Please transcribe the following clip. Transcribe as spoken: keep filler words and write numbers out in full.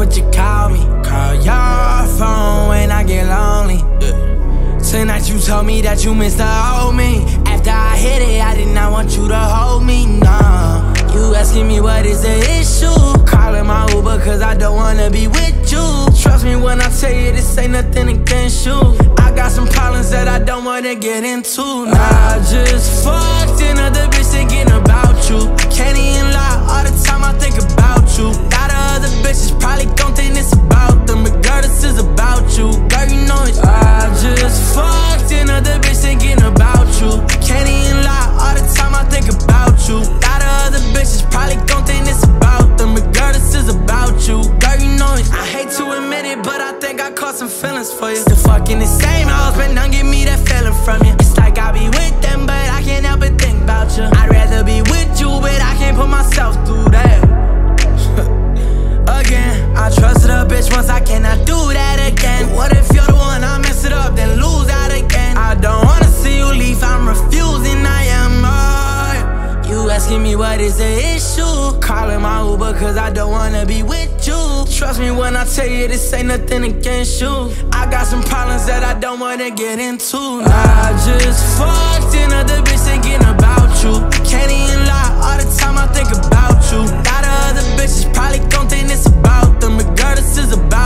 what you call me. Call your phone when I get lonely. Yeah. Tonight you told me that you missed the old me. After I hit it, I did not want you to hold me, nah. You asking me what is the issue? Calling my Uber cause I don't wanna be with you. Trust me when I tell you this ain't nothing against you. I got some problems that I don't wanna get into. Nah, I just fucked another bitch thinking about you. Can't even lie, all the time I think about you. Lot of other bitches probably gon' think it's about them, but girl, this is about you. Girl, you know it. I just fucked another bitch thinking about you. Can't even lie, all the time I think about you. Lot of other bitches probably gon' think it's about them, but girl, this is about you. Girl, you know it. I hate to admit it, but I think I caught some feelings for you. Still fucking the same house, but don't give me that feeling from you. It's like I be with them, but I can't help but think about you. I'd rather be with you, but I can't put myself through that. Again, I trusted a bitch once, I cannot do that again. What if you're the one, I mess it up, then lose out again? I don't wanna see you leave, I'm refusing, I am uh, You asking me what is the issue? Calling my Uber cause I don't wanna be with you. Trust me when I tell you this ain't nothing against you. I got some problems that I don't wanna get into. I just fucked another bitch thinking about you. Can't even lie, all the time I think about you. Lot of other bitches probably gon' think it's about them, but girl, this is about